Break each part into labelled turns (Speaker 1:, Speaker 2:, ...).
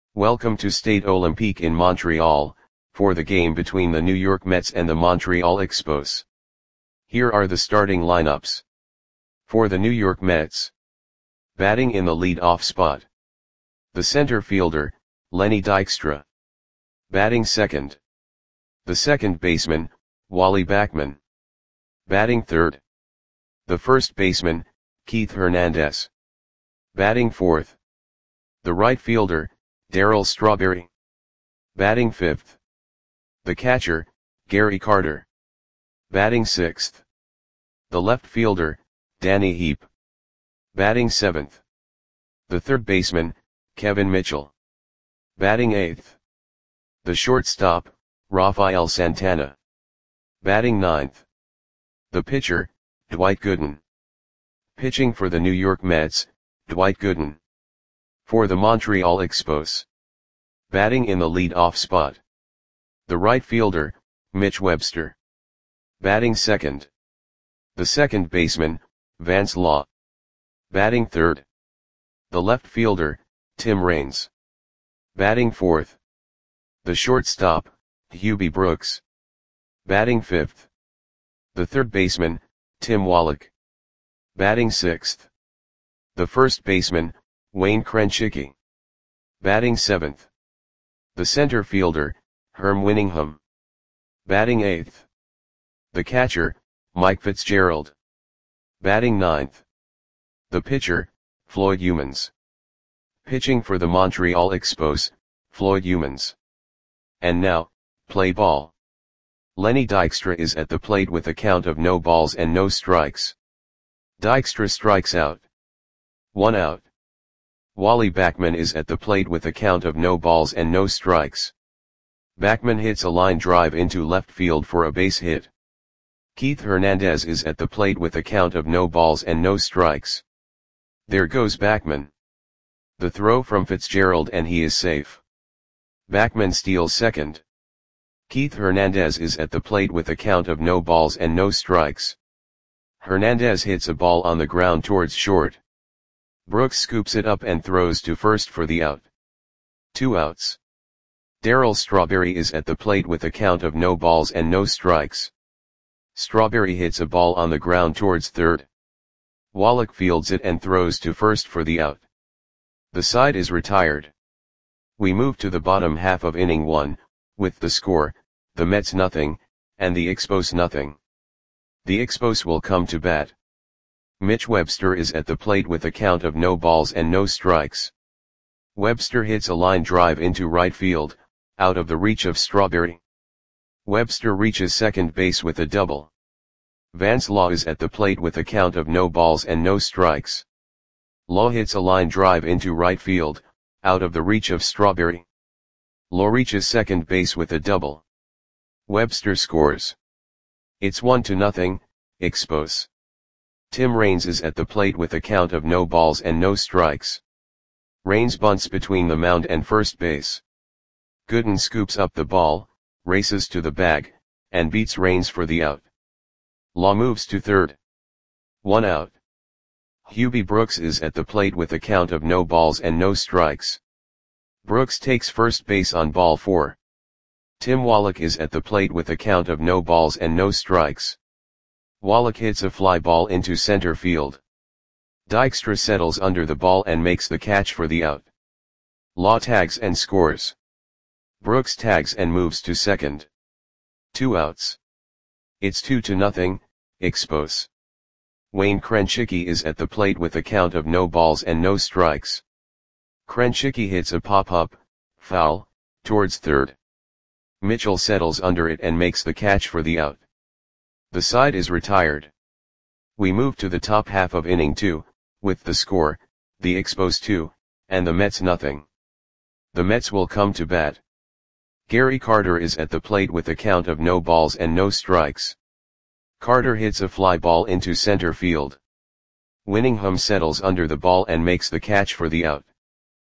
Speaker 1: Welcome to Stade Olympique in Montreal, for the game between the New York Mets and the Montreal Expos. Here are the starting lineups. For the New York Mets. Batting in the lead-off spot. The center fielder, Lenny Dykstra. Batting second. The second baseman, Wally Backman. Batting third. The first baseman, Keith Hernandez. Batting fourth. The right fielder, Darryl Strawberry. Batting fifth. The catcher, Gary Carter. Batting sixth. The left fielder, Danny Heep. Batting seventh. The third baseman, Kevin Mitchell. Batting eighth. The shortstop, Rafael Santana. Batting ninth. The pitcher, Dwight Gooden. Pitching for the New York Mets, Dwight Gooden. For the Montreal Expos. Batting in the lead-off spot. The right fielder, Mitch Webster. Batting second. The second baseman, Vance Law. Batting third. The left fielder, Tim Raines. Batting fourth. The shortstop, Hubie Brooks. Batting fifth. The third baseman, Tim Wallach. Batting sixth. The first baseman, Wayne Krenchicki. Batting seventh. The center fielder, Herm Winningham. Batting eighth. The catcher, Mike Fitzgerald. Batting ninth. The pitcher, Floyd Youmans. Pitching for the Montreal Expos, Floyd Youmans. And now, play ball. Lenny Dykstra is at the plate with a count of no balls and no strikes. Dykstra strikes out. 1 out. Wally Backman is at the plate with a count of no balls and no strikes. Backman hits a line drive into left field for a base hit. Keith Hernandez is at the plate with a count of no balls and no strikes. There goes Backman. The throw from Fitzgerald and he is safe. Backman steals second. Keith Hernandez is at the plate with a count of no balls and no strikes. Hernandez hits a ball on the ground towards short. Brooks scoops it up and throws to first for the out. 2 outs. Darryl Strawberry is at the plate with a count of no balls and no strikes. Strawberry hits a ball on the ground towards third. Wallach fields it and throws to first for the out. The side is retired. We move to the bottom half of inning 1, with the score, the Mets nothing, and the Expos nothing. The Expos will come to bat. Mitch Webster is at the plate with a count of no balls and no strikes. Webster hits a line drive into right field, out of the reach of Strawberry. Webster reaches second base with a double. Vance Law is at the plate with a count of no balls and no strikes. Law hits a line drive into right field, out of the reach of Strawberry. Law reaches second base with a double. Webster scores. It's 1-0, Expos. Tim Raines is at the plate with a count of no balls and no strikes. Raines bunts between the mound and first base. Gooden scoops up the ball, races to the bag, and beats Raines for the out. Law moves to third. 1 out. Hubie Brooks is at the plate with a count of no balls and no strikes. Brooks takes first base on ball 4. Tim Wallach is at the plate with a count of no balls and no strikes. Wallach hits a fly ball into center field. Dykstra settles under the ball and makes the catch for the out. Law tags and scores. Brooks tags and moves to second. 2 outs. It's 2-0, Expos. Wayne Krenchicki is at the plate with a count of no balls and no strikes. Krenchicki hits a pop-up, foul, towards third. Mitchell settles under it and makes the catch for the out. The side is retired. We move to the top half of inning 2, with the score, the Expos 2, and the Mets nothing. The Mets will come to bat. Gary Carter is at the plate with a count of no balls and no strikes. Carter hits a fly ball into center field. Winningham settles under the ball and makes the catch for the out.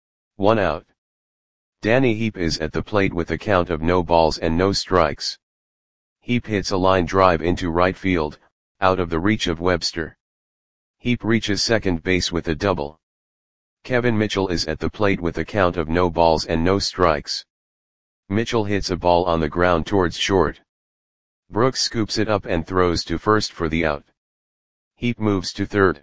Speaker 1: 1 out. Danny Heep is at the plate with a count of no balls and no strikes. Heep hits a line drive into right field, out of the reach of Webster. Heep reaches second base with a double. Kevin Mitchell is at the plate with a count of no balls and no strikes. Mitchell hits a ball on the ground towards short. Brooks scoops it up and throws to first for the out. Heap moves to third.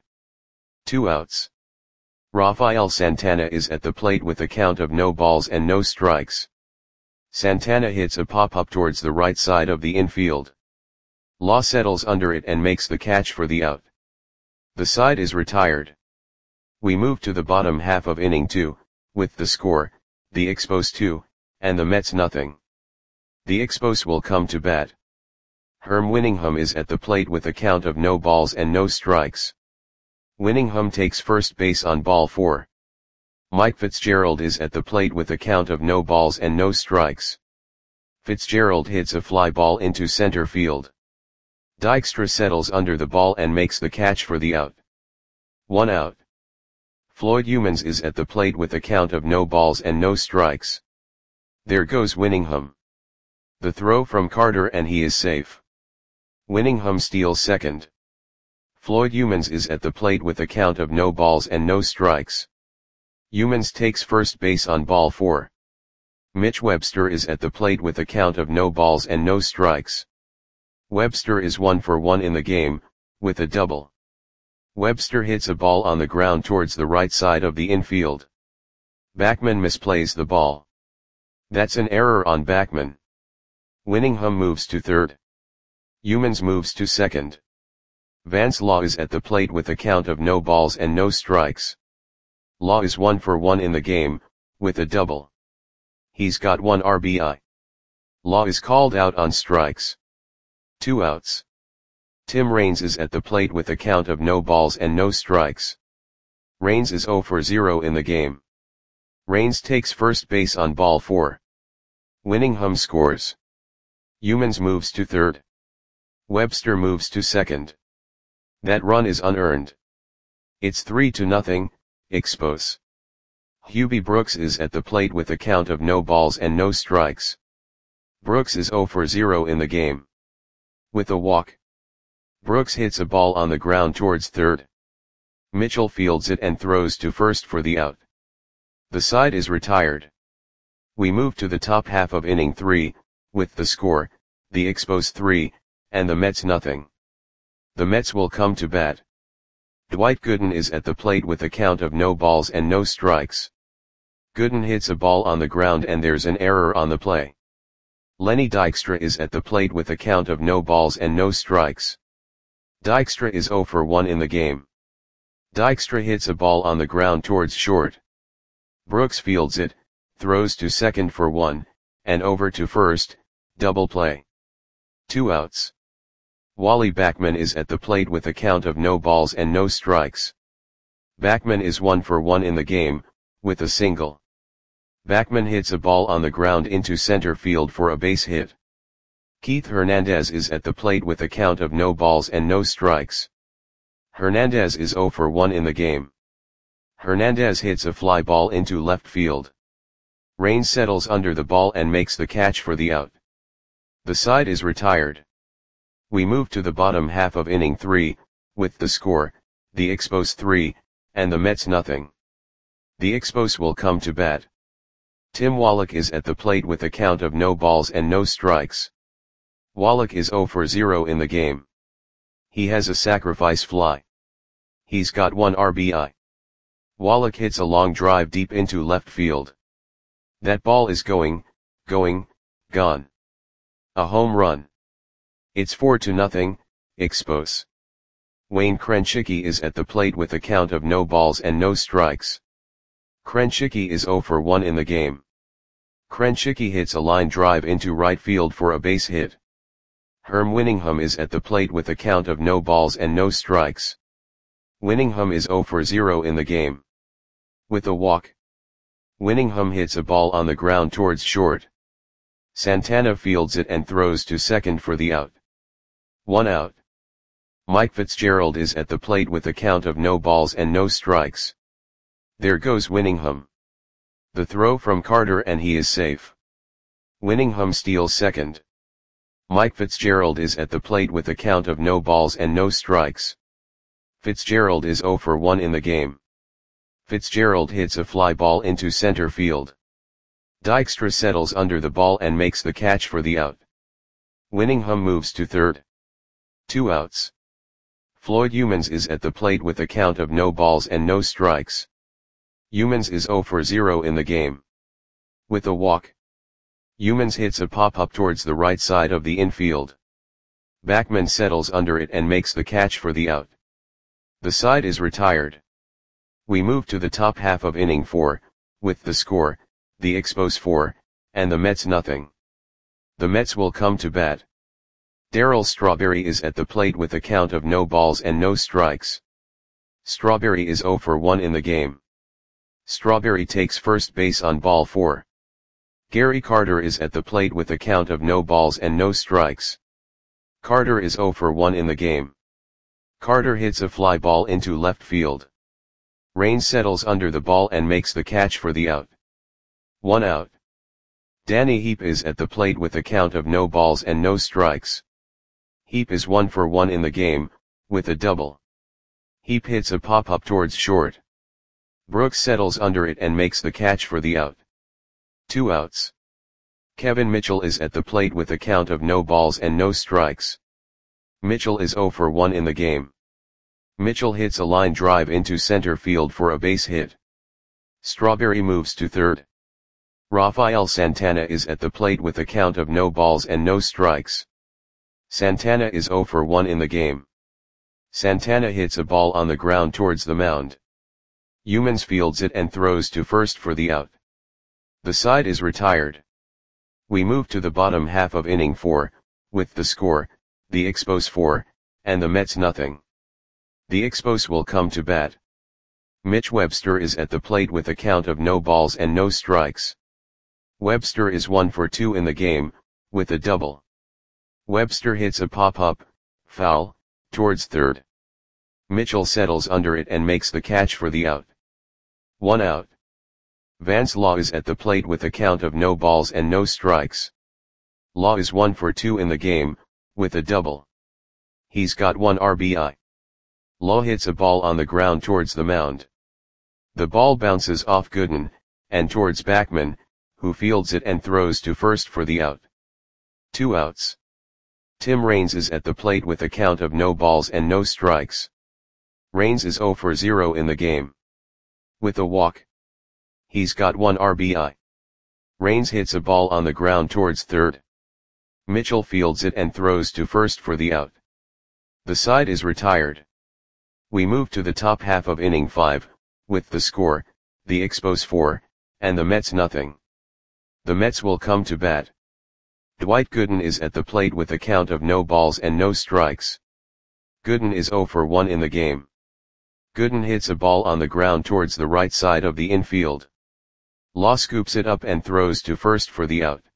Speaker 1: 2 outs. Rafael Santana is at the plate with a count of no balls and no strikes. Santana hits a pop-up towards the right side of the infield. Law settles under it and makes the catch for the out. The side is retired. We move to the bottom half of inning 2, with the score, the Expos 2, and the Mets nothing. The Expos will come to bat. Herm Winningham is at the plate with a count of no balls and no strikes. Winningham takes first base on ball 4. Mike Fitzgerald is at the plate with a count of no balls and no strikes. Fitzgerald hits a fly ball into center field. Dykstra settles under the ball and makes the catch for the out. 1 out. Floyd Humans is at the plate with a count of no balls and no strikes. There goes Winningham. The throw from Carter and he is safe. Winningham steals second. Floyd Humans is at the plate with a count of no balls and no strikes. Humans takes first base on ball 4. Mitch Webster is at the plate with a count of no balls and no strikes. Webster is 1 for 1 in the game, with a double. Webster hits a ball on the ground towards the right side of the infield. Backman misplays the ball. That's an error on Backman. Winningham moves to third. Humans moves to second. Vance Law is at the plate with a count of no balls and no strikes. Law is 1 for 1 in the game, with a double. He's got 1 RBI. Law is called out on strikes. 2 outs. Tim Raines is at the plate with a count of no balls and no strikes. Raines is 0 for 0 in the game. Raines takes first base on ball 4. Winningham scores. Humans moves to third. Webster moves to second. That run is unearned. It's 3-0, Expos. Hubie Brooks is at the plate with a count of no balls and no strikes. Brooks is 0 for 0 in the game. With a walk. Brooks hits a ball on the ground towards third. Mitchell fields it and throws to first for the out. The side is retired. We move to the top half of inning 3, with the score, the Expos 3, and the Mets nothing. The Mets will come to bat. Dwight Gooden is at the plate with a count of no balls and no strikes. Gooden hits a ball on the ground and there's an error on the play. Lenny Dykstra is at the plate with a count of no balls and no strikes. Dykstra is 0 for 1 in the game. Dykstra hits a ball on the ground towards short. Brooks fields it, throws to second for 1, and over to first, double play. 2 outs. Wally Backman is at the plate with a count of no balls and no strikes. Backman is 1 for 1 in the game, with a single. Backman hits a ball on the ground into center field for a base hit. Keith Hernandez is at the plate with a count of no balls and no strikes. Hernandez is 0 for 1 in the game. Hernandez hits a fly ball into left field. Raines settles under the ball and makes the catch for the out. The side is retired. We move to the bottom half of inning 3, with the score, the Expos 3, and the Mets nothing. The Expos will come to bat. Tim Wallach is at the plate with a count of no balls and no strikes. Wallach is 0 for 0 in the game. He has a sacrifice fly. He's got 1 RBI. Wallach hits a long drive deep into left field. That ball is going, gone. A home run. It's 4-0, Expos. Wayne Krenchicki is at the plate with a count of no balls and no strikes. Krenchicki is 0 for 1 in the game. Krenchicki hits a line drive into right field for a base hit. Herm Winningham is at the plate with a count of no balls and no strikes. Winningham is 0 for 0 in the game. With a walk. Winningham hits a ball on the ground towards short. Santana fields it and throws to second for the out. 1 out. Mike Fitzgerald is at the plate with a count of no balls and no strikes. There goes Winningham. The throw from Carter and he is safe. Winningham steals second. Mike Fitzgerald is at the plate with a count of no balls and no strikes. Fitzgerald is 0 for 1 in the game. Fitzgerald hits a fly ball into center field. Dykstra settles under the ball and makes the catch for the out. Winningham moves to third. 2 outs. Floyd Youmans is at the plate with a count of no balls and no strikes. Youmans is 0 for 0 in the game. With a walk, Youmans hits a pop-up towards the right side of the infield. Backman settles under it and makes the catch for the out. The side is retired. We move to the top half of inning 4, with the score, the Expos 4, and the Mets nothing. The Mets will come to bat. Darryl Strawberry is at the plate with a count of no balls and no strikes. Strawberry is 0 for 1 in the game. Strawberry takes first base on ball 4. Gary Carter is at the plate with a count of no balls and no strikes. Carter is 0 for 1 in the game. Carter hits a fly ball into left field. Raines settles under the ball and makes the catch for the out. 1 out. Danny Heap is at the plate with a count of no balls and no strikes. Heap is 1 for 1 in the game, with a double. Heap hits a pop-up towards short. Brooks settles under it and makes the catch for the out. 2 outs. Kevin Mitchell is at the plate with a count of no balls and no strikes. Mitchell is 0 for 1 in the game. Mitchell hits a line drive into center field for a base hit. Strawberry moves to third. Rafael Santana is at the plate with a count of no balls and no strikes. Santana is 0 for 1 in the game. Santana hits a ball on the ground towards the mound. Youmans fields it and throws to first for the out. The side is retired. We move to the bottom half of inning 4, with the score, the Expos 4, and the Mets nothing. The Expos will come to bat. Mitch Webster is at the plate with a count of no balls and no strikes. Webster is 1 for 2 in the game, with a double. Webster hits a pop-up, foul, towards third. Mitchell settles under it and makes the catch for the out. 1 out. Vance Law is at the plate with a count of no balls and no strikes. Law is 1 for 2 in the game, with a double. He's got 1 RBI. Law hits a ball on the ground towards the mound. The ball bounces off Gooden, and towards Backman, who fields it and throws to first for the out. 2 outs. Tim Raines is at the plate with a count of no balls and no strikes. Raines is 0 for 0 in the game. With a walk, he's got 1 RBI. Raines hits a ball on the ground towards third. Mitchell fields it and throws to first for the out. The side is retired. We move to the top half of inning 5, with the score, the Expos 4, and the Mets nothing. The Mets will come to bat. Dwight Gooden is at the plate with a count of no balls and no strikes. Gooden is 0 for 1 in the game. Gooden hits a ball on the ground towards the right side of the infield. Law scoops it up and throws to first for the out.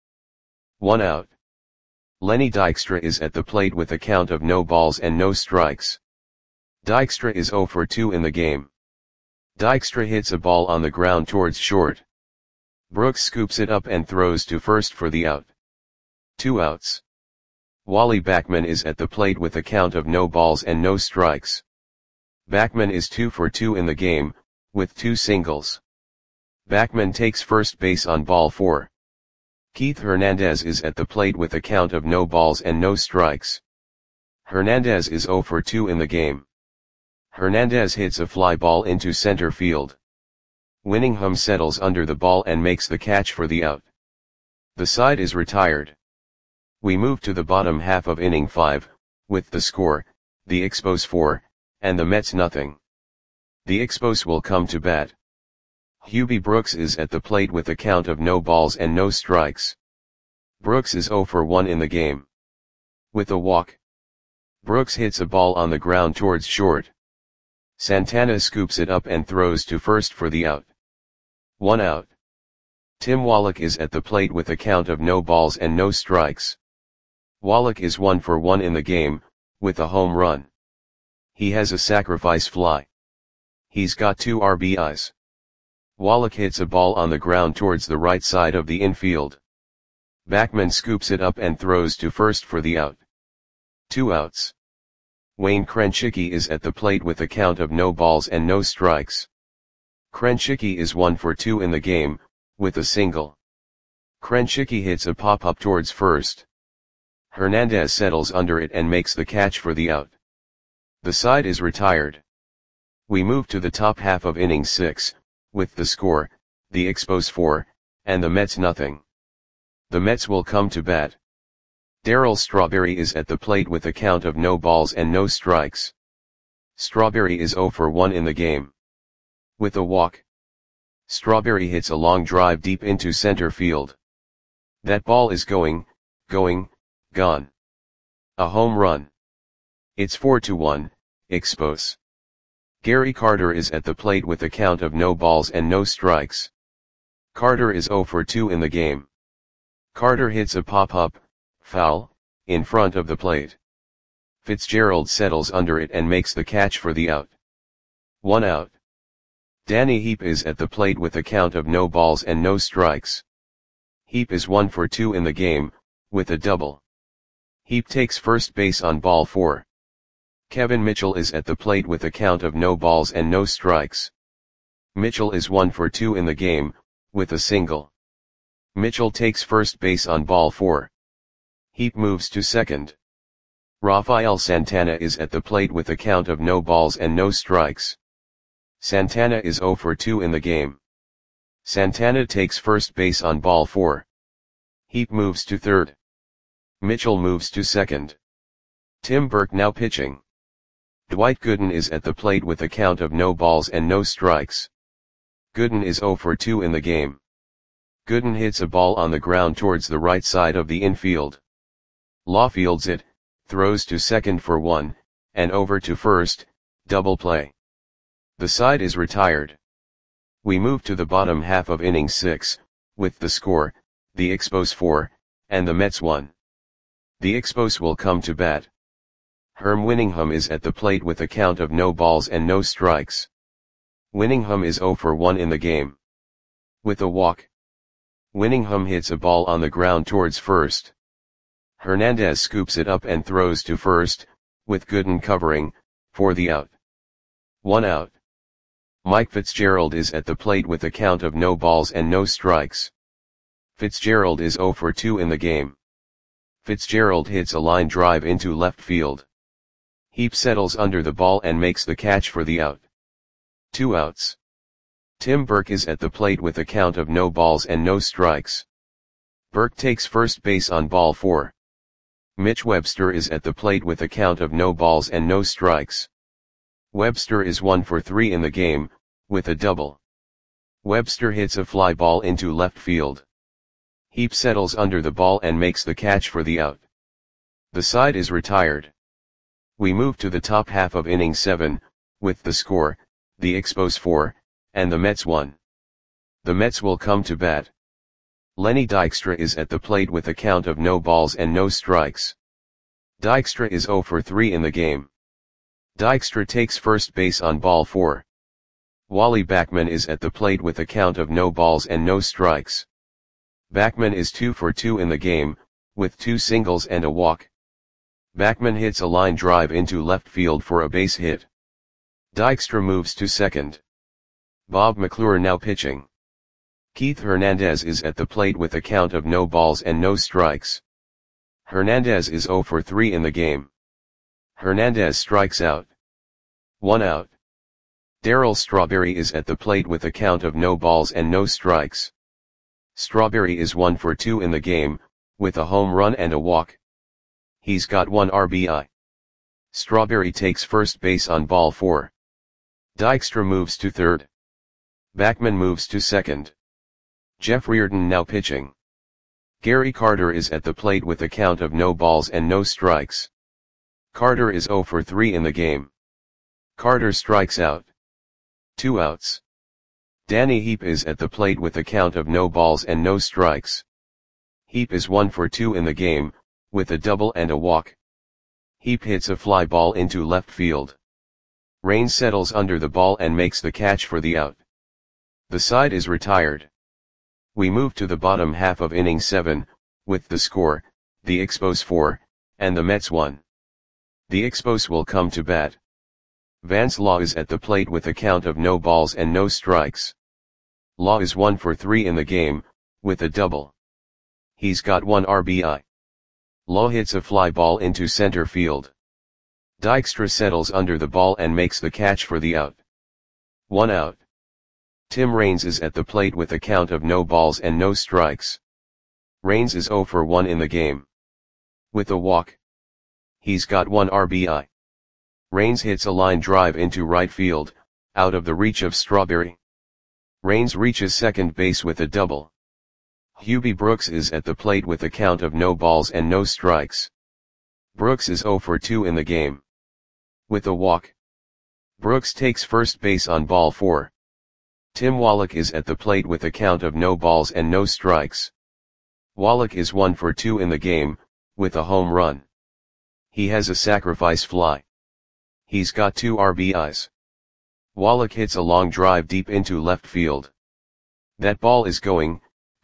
Speaker 1: 1 out. Lenny Dykstra is at the plate with a count of no balls and no strikes. Dykstra is 0 for 2 in the game. Dykstra hits a ball on the ground towards short. Brooks scoops it up and throws to first for the out. 2 outs. Wally Backman is at the plate with a count of no balls and no strikes. Backman is 2 for 2 in the game, with 2 singles. Backman takes first base on ball 4. Keith Hernandez is at the plate with a count of no balls and no strikes. Hernandez is 0 for 2 in the game. Hernandez hits a fly ball into center field. Winningham settles under the ball and makes the catch for the out. The side is retired. We move to the bottom half of inning 5, with the score, the Expos 4, and the Mets nothing. The Expos will come to bat. Hubie Brooks is at the plate with a count of no balls and no strikes. Brooks is 0 for 1 in the game. With a walk, Brooks hits a ball on the ground towards short. Santana scoops it up and throws to first for the out. 1 out. Tim Wallach is at the plate with a count of no balls and no strikes. Wallach is 1 for 1 in the game, with a home run. He has a sacrifice fly. He's got 2 RBIs. Wallach hits a ball on the ground towards the right side of the infield. Backman scoops it up and throws to first for the out. 2 outs. Wayne Krenchicki is at the plate with a count of no balls and no strikes. Krenchicki is 1 for 2 in the game, with a single. Krenchicki hits a pop-up towards first. Hernandez settles under it and makes the catch for the out. The side is retired. We move to the top half of inning 6, with the score, the Expos 4, and the Mets nothing. The Mets will come to bat. Darryl Strawberry is at the plate with a count of no balls and no strikes. Strawberry is 0 for 1 in the game. With a walk, Strawberry hits a long drive deep into center field. That ball is gone. A home run. It's 4-1, Expos. Gary Carter is at the plate with a count of no balls and no strikes. Carter is 0 for 2 in the game. Carter hits a pop-up, foul, in front of the plate. Fitzgerald settles under it and makes the catch for the out. 1 out. Danny Heap is at the plate with a count of no balls and no strikes. Heap is 1 for 2 in the game, with a double. Heap takes first base on ball 4. Kevin Mitchell is at the plate with a count of no balls and no strikes. Mitchell is 1 for 2 in the game, with a single. Mitchell takes first base on ball 4. Heap moves to second. Rafael Santana is at the plate with a count of no balls and no strikes. Santana is 0 for 2 in the game. Santana takes first base on ball 4. Heap moves to third. Mitchell moves to second. Tim Burke now pitching. Dwight Gooden is at the plate with a count of no balls and no strikes. Gooden is 0 for 2 in the game. Gooden hits a ball on the ground towards the right side of the infield. Law fields it, throws to second for 1, and over to first, double play. The side is retired. We move to the bottom half of inning 6, with the score, the Expos 4, and the Mets 1. The Expos will come to bat. Herm Winningham is at the plate with a count of no balls and no strikes. Winningham is 0 for 1 in the game. With a walk, Winningham hits a ball on the ground towards first. Hernandez scoops it up and throws to first, with Gooden covering, for the out. 1 out. Mike Fitzgerald is at the plate with a count of no balls and no strikes. Fitzgerald is 0 for 2 in the game. Fitzgerald hits a line drive into left field. Heap settles under the ball and makes the catch for the out. 2 outs. Tim Burke is at the plate with a count of no balls and no strikes. Burke takes first base on ball 4. Mitch Webster is at the plate with a count of no balls and no strikes. Webster is 1 for 3 in the game, with a double. Webster hits a fly ball into left field. Heap settles under the ball and makes the catch for the out. The side is retired. We move to the top half of inning 7, with the score, the Expos 4, and the Mets 1. The Mets will come to bat. Lenny Dykstra is at the plate with a count of no balls and no strikes. Dykstra is 0 for 3 in the game. Dykstra takes first base on ball 4. Wally Backman is at the plate with a count of no balls and no strikes. Backman is 2 for 2 in the game, with 2 singles and a walk. Backman hits a line drive into left field for a base hit. Dykstra moves to second. Bob McClure now pitching. Keith Hernandez is at the plate with a count of no balls and no strikes. Hernandez is 0 for 3 in the game. Hernandez strikes out. 1 out. Darryl Strawberry is at the plate with a count of no balls and no strikes. Strawberry is 1 for 2 in the game, with a home run and a walk. He's got 1 RBI. Strawberry takes first base on ball 4. Dykstra moves to third. Backman moves to second. Jeff Reardon now pitching. Gary Carter is at the plate with a count of no balls and no strikes. Carter is 0 for 3 in the game. Carter strikes out. 2 outs. Danny Heap is at the plate with a count of no balls and no strikes. Heap is 1 for 2 in the game, with a double and a walk. Heap hits a fly ball into left field. Rain settles under the ball and makes the catch for the out. The side is retired. We move to the bottom half of inning 7, with the score, the Expos 4, and the Mets 1. The Expos will come to bat. Vance Law is at the plate with a count of no balls and no strikes. Law is 1 for 3 in the game, with a double. He's got 1 RBI. Law hits a fly ball into center field. Dykstra settles under the ball and makes the catch for the out. 1 out. Tim Raines is at the plate with a count of no balls and no strikes. Raines is 0 for 1 in the game. With a walk. He's got 1 RBI. Raines hits a line drive into right field, out of the reach of Strawberry. Raines reaches second base with a double. Hubie Brooks is at the plate with a count of no balls and no strikes. Brooks is 0 for 2 in the game. With a walk. Brooks takes first base on ball 4. Tim Wallach is at the plate with a count of no balls and no strikes. Wallach is 1 for 2 in the game, with a home run. He has a sacrifice fly. He's got 2 RBIs. Wallach hits a long drive deep into left field. That ball is going,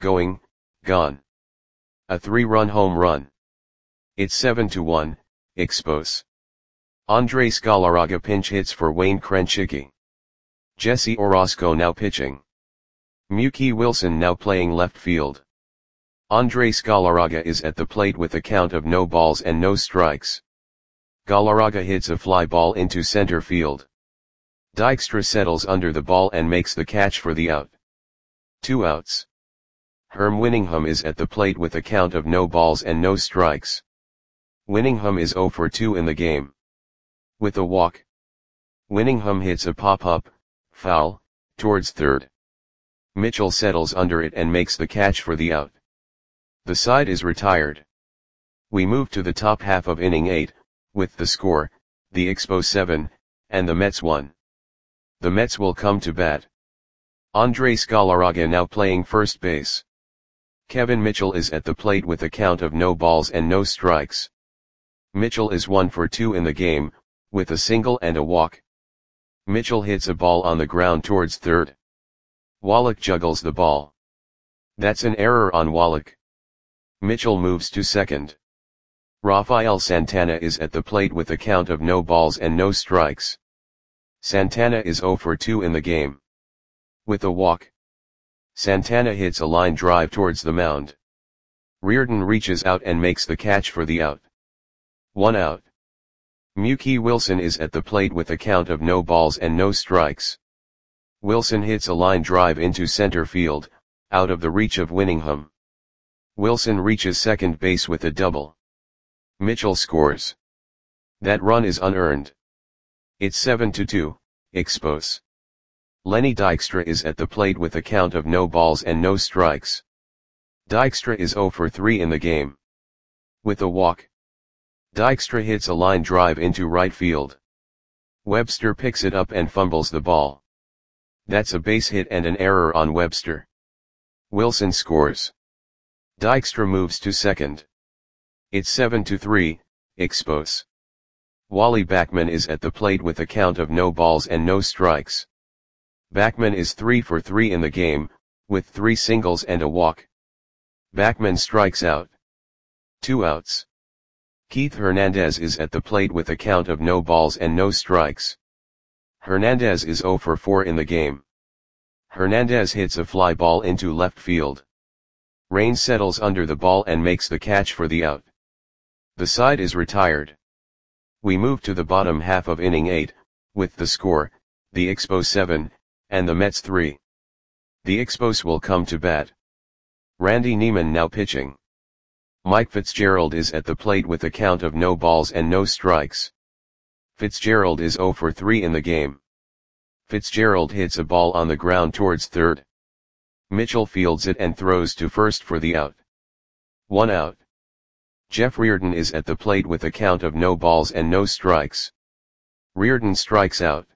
Speaker 1: gone. A 3-run home run. It's 7-1, Expos. Andres Galarraga pinch hits for Wayne Krenchicki. Jesse Orozco now pitching. Mookie Wilson now playing left field. Andres Galarraga is at the plate with a count of no balls and no strikes. Galarraga hits a fly ball into center field. Dykstra settles under the ball and makes the catch for the out. 2 outs. Herm Winningham is at the plate with a count of no balls and no strikes. Winningham is 0 for 2 in the game. With a walk. Winningham hits a pop-up, foul, towards third. Mitchell settles under it and makes the catch for the out. The side is retired. We move to the top half of inning 8, with the score, the Expos 7, and the Mets 1. The Mets will come to bat. Andres Galarraga now playing first base. Kevin Mitchell is at the plate with a count of no balls and no strikes. Mitchell is 1 for 2 in the game, with a single and a walk. Mitchell hits a ball on the ground towards third. Wallach juggles the ball. That's an error on Wallach. Mitchell moves to second. Rafael Santana is at the plate with a count of no balls and no strikes. Santana is 0 for 2 in the game. With a walk. Santana hits a line drive towards the mound. Reardon reaches out and makes the catch for the out. 1 out. Mookie Wilson is at the plate with a count of no balls and no strikes. Wilson hits a line drive into center field, out of the reach of Winningham. Wilson reaches second base with a double. Mitchell scores. That run is unearned. It's 7-2, Expos. Lenny Dykstra is at the plate with a count of no balls and no strikes. Dykstra is 0 for 3 in the game. With a walk. Dykstra hits a line drive into right field. Webster picks it up and fumbles the ball. That's a base hit and an error on Webster. Wilson scores. Dykstra moves to second. It's 7-3, Expos. Wally Backman is at the plate with a count of no balls and no strikes. Backman is 3 for 3 in the game, with 3 singles and a walk. Backman strikes out. 2 outs. Keith Hernandez is at the plate with a count of no balls and no strikes. Hernandez is 0 for 4 in the game. Hernandez hits a fly ball into left field. Raines settles under the ball and makes the catch for the out. The side is retired. We move to the bottom half of inning 8, with the score, the Expos 7, and the Mets 3. The Expos will come to bat. Randy Neiman now pitching. Mike Fitzgerald is at the plate with a count of no balls and no strikes. Fitzgerald is 0 for 3 in the game. Fitzgerald hits a ball on the ground towards third. Mitchell fields it and throws to first for the out. 1 out. Jeff Reardon is at the plate with a count of no balls and no strikes. Reardon strikes out.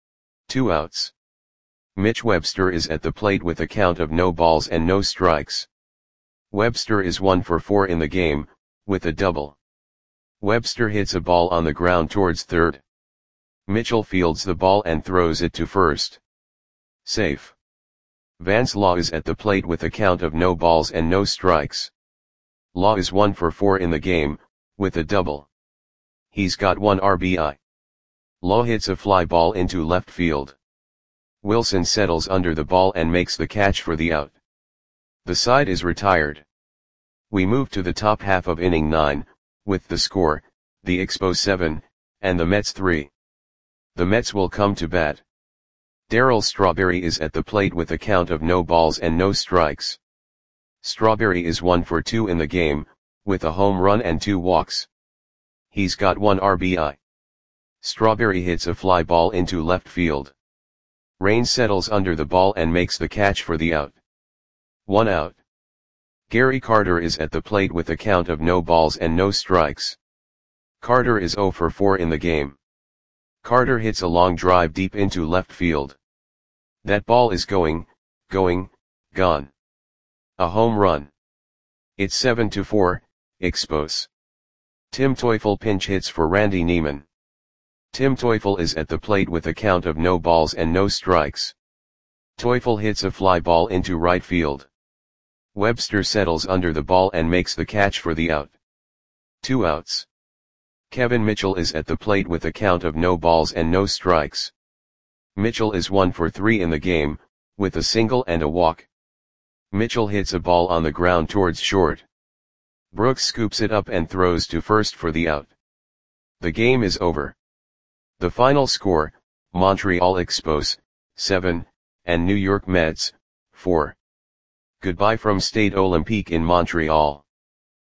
Speaker 1: 2 outs. Mitch Webster is at the plate with a count of no balls and no strikes. Webster is 1 for 4 in the game, with a double. Webster hits a ball on the ground towards third. Mitchell fields the ball and throws it to first. Safe. Vance Law is at the plate with a count of no balls and no strikes. Law is 1 for 4 in the game, with a double. He's got 1 RBI. Lowe hits a fly ball into left field. Wilson settles under the ball and makes the catch for the out. The side is retired. We move to the top half of inning 9, with the score, the Expos 7, and the Mets 3. The Mets will come to bat. Darryl Strawberry is at the plate with a count of no balls and no strikes. Strawberry is 1 for 2 in the game, with a home run and 2 walks. He's got 1 RBI. Strawberry hits a fly ball into left field. Rain settles under the ball and makes the catch for the out. 1 out. Gary Carter is at the plate with a count of no balls and no strikes. Carter is 0 for 4 in the game. Carter hits a long drive deep into left field. That ball is gone. A home run. It's 7-4, Expos. Tim Teufel pinch hits for Randy Neiman. Tim Teufel is at the plate with a count of no balls and no strikes. Teufel hits a fly ball into right field. Webster settles under the ball and makes the catch for the out. 2 outs. Kevin Mitchell is at the plate with a count of no balls and no strikes. Mitchell is 1 for 3 in the game, with a single and a walk. Mitchell hits a ball on the ground towards short. Brooks scoops it up and throws to first for the out. The game is over. The final score, Montreal Expos, 7, and New York Mets, 4. Goodbye from Stade Olympique in Montreal.